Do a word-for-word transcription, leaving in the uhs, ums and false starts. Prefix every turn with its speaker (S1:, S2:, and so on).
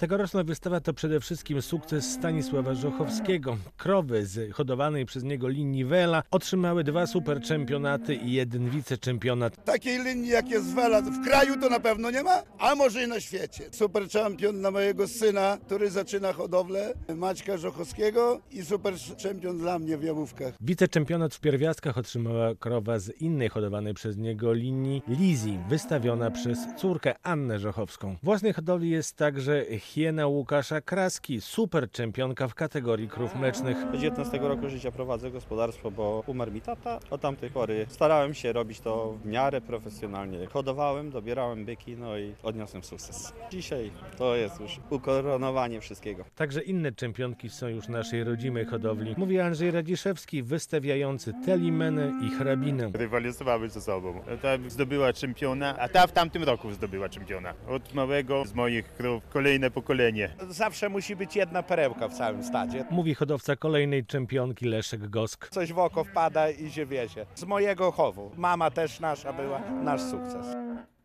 S1: Tegoroczna wystawa to przede wszystkim sukces Stanisława Żochowskiego. Krowy z hodowanej przez niego linii Wela otrzymały dwa superczempionaty i jeden wiceczempionat.
S2: Takiej linii jak jest Wela w kraju to na pewno nie ma, a może i na świecie. Superczempion na mojego syna, który zaczyna hodowlę, Maćka Żochowskiego, i superczempion dla mnie w jałówkach.
S1: Wiceczempionat w pierwiastkach otrzymała krowa z innej hodowanej przez niego linii Lizzie, wystawiona przez córkę Annę Żochowską. W własnej hodowli jest także hiena Łukasza Kraski, superczempionka w kategorii krów mlecznych.
S3: Od dziewiętnastego roku życia prowadzę gospodarstwo, bo umarł mi tata. Od tamtej pory starałem się robić to w miarę profesjonalnie. Hodowałem, dobierałem byki, no i odniosłem sukces. Dzisiaj to jest już ukoronowanie wszystkiego.
S1: Także inne czempionki są już naszej rodzimej hodowli. Mówi Andrzej Radziszewski, wystawiający Telimeny i Hrabinę.
S4: Rywalizowały ze sobą. Ta zdobyła czempiona, a ta w tamtym roku zdobyła czempiona. Od małego z moich krów kolejne pokolenie.
S5: Zawsze musi być jedna perełka w całym stadzie.
S1: Mówi hodowca kolejnej czempionki Leszek Gosk.
S5: Coś w oko wpada i się wiezie. Z mojego chowu. Mama też nasza była, nasz sukces.